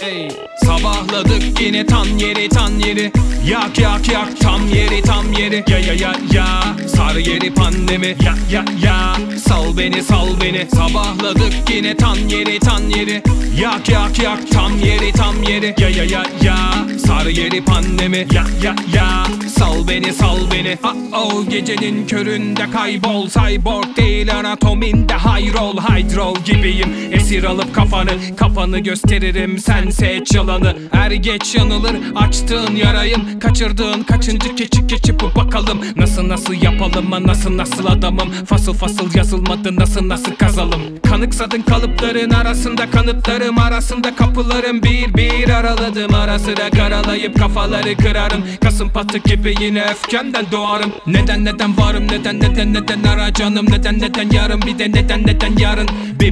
Ey, sabahladık yine tan yeri yak yak yak tam yeri ya sar yeri pandemi ya sal beni sabahladık yine tan yeri yak yak yak tam yeri ya sar yeri pandemi ya sal beni oh gecenin köründe kaybol cyborg değil anatominde hayrol hydro gibiyim esir alıp kafanı gösteririm sen seç yalanı er geç yanılır açtığın yarayım kaçırdığın kaçıncı keçip bakalım nasıl yapalım nasıl adamım fasıl yazılmadı nasıl kazalım kanıksadın kalıpların arasında kanıtlarım arasında kapılarım bir araladım ara sıra karalayıp kafaları kırarım kasım patık gibi yine öfkemden doğarım neden varım neden ara canım neden yarın bir de neden yarın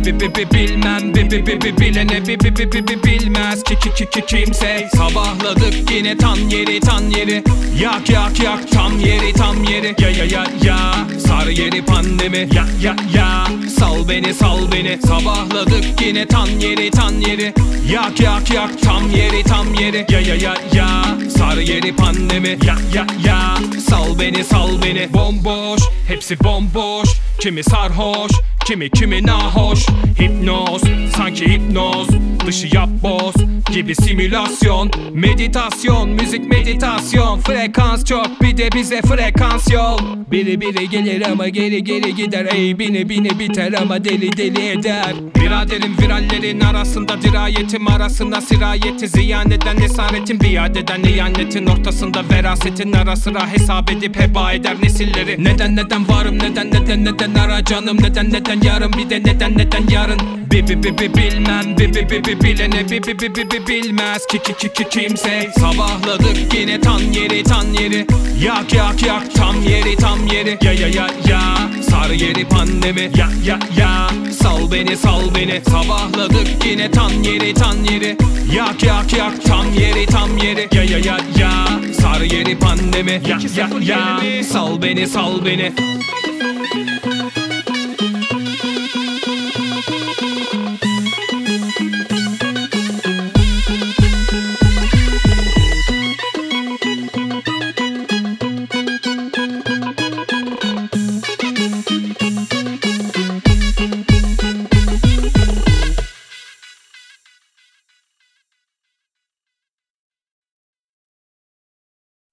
bilmem bilene bilmez kimse sabahladık yine tan yeri yak yak yak tam yeri ya sar yeri pandemi ya sal beni sabahladık yine tan yeri yak yak yak tam yeri ya sar yeri pandemi ya sal beni bomboş hepsi bomboş kimi sarhoş kimi nahoş hipnoz sanki hipnoz dışı yap boz gibi simülasyon meditasyon müzik meditasyon frekans çok bir de bize frekans yok biri gelir ama geri gider ey bini biter ama deli eder biraderim virallerin arasında dirayetim arasında sirayeti ziyan eden esaretin biat eden ihanetin ortasında verasetin ara sıra hesap edip heba eder nesilleri neden varım neden ara canım neden yarın bir de neden yarın bilmem bilene bilmez kimse sabahladık yine tan yeri yak yak yak tam yeri ya sar yeri pandemi ya sal beni sabahladık yine tan yeri yak yak yak tam yeri ya sar yeri pandemi ya sal beni